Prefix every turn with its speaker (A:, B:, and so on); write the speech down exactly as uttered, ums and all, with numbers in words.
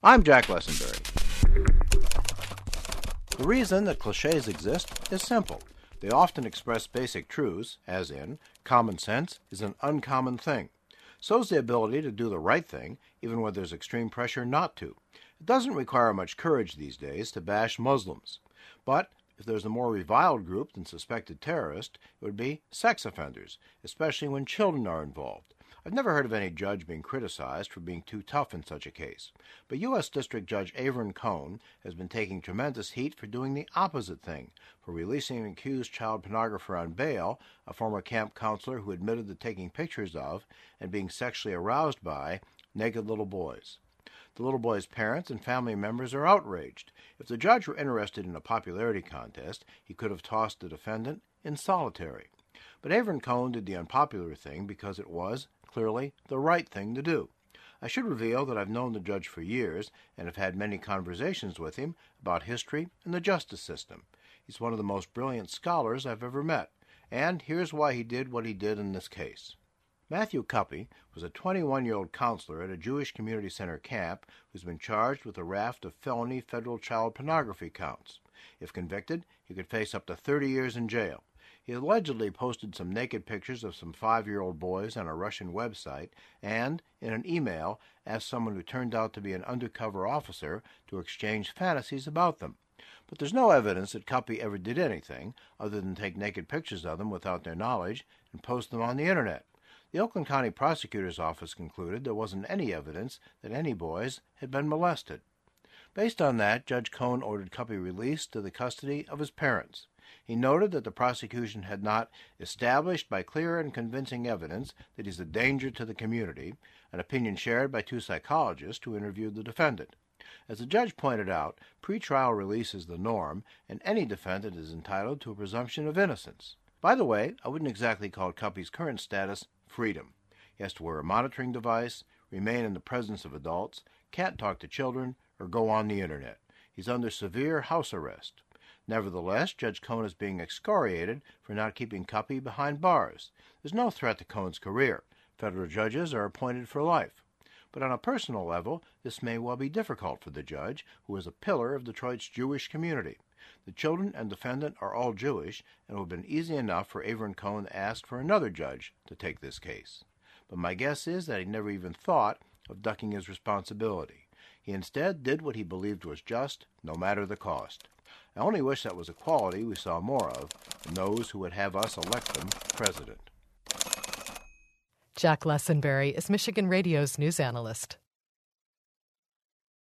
A: I'm Jack Lessenberry. The reason that cliches exist is simple. They often express basic truths, as in, common sense is an uncommon thing. So is the ability to do the right thing, even when there's extreme pressure not to. It doesn't require much courage these days to bash Muslims. But if there's a more reviled group than suspected terrorists, it would be sex offenders, especially when children are involved. I've never heard of any judge being criticized for being too tough in such a case, but U S District Judge Avern Cohn has been taking tremendous heat for doing the opposite thing, for releasing an accused child pornographer on bail, a former camp counselor who admitted to taking pictures of and being sexually aroused by naked little boys. The little boys' parents and family members are outraged. If the judge were interested in a popularity contest, he could have tossed the defendant in solitary. But Avern Cohn did the unpopular thing because it was, clearly, the right thing to do. I should reveal that I've known the judge for years and have had many conversations with him about history and the justice system. He's one of the most brilliant scholars I've ever met, and here's why he did what he did in this case. Matthew Cuppy was a twenty-one-year-old counselor at a Jewish community center camp who's been charged with a raft of felony federal child pornography counts. If convicted, he could face up to thirty years in jail. He allegedly posted some naked pictures of some five-year-old boys on a Russian website and, in an email, asked someone who turned out to be an undercover officer to exchange fantasies about them. But there's no evidence that Cuppy ever did anything other than take naked pictures of them without their knowledge and post them on the Internet. The Oakland County Prosecutor's Office concluded there wasn't any evidence that any boys had been molested. Based on that, Judge Cohn ordered Cuppy released to the custody of his parents. He noted that the prosecution had not established by clear and convincing evidence that he's a danger to the community, an opinion shared by two psychologists who interviewed the defendant. As the judge pointed out, pretrial release is the norm, and any defendant is entitled to a presumption of innocence. By the way, I wouldn't exactly call Cuppy's current status freedom. He has to wear a monitoring device, remain in the presence of adults, can't talk to children, or go on the Internet. He's under severe house arrest. Nevertheless, Judge Cohn is being excoriated for not keeping Cuppy behind bars. There's no threat to Cohn's career. Federal judges are appointed for life. But on a personal level, this may well be difficult for the judge, who is a pillar of Detroit's Jewish community. The children and defendant are all Jewish, and it would have been easy enough for Avern Cohn to ask for another judge to take this case. But my guess is that he never even thought of ducking his responsibility. He instead did what he believed was just, no matter the cost. I only wish that was a quality we saw more of in those who would have us elect them president.
B: Jack Lessenberry is Michigan Radio's news analyst.